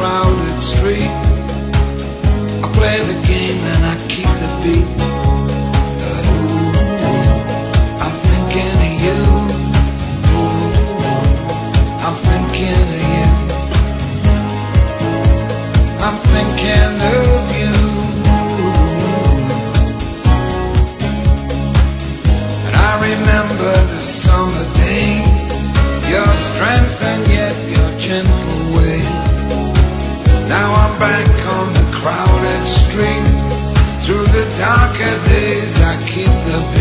crowded street. I play the game and I keep the beat. But ooh, I'm thinking of you. Ooh, I'm thinking of you. I'm thinking of you. And I remember the summer days, your strength and yet your gentle ways. Now I'm back on the crowded street. Through the darker days I keep the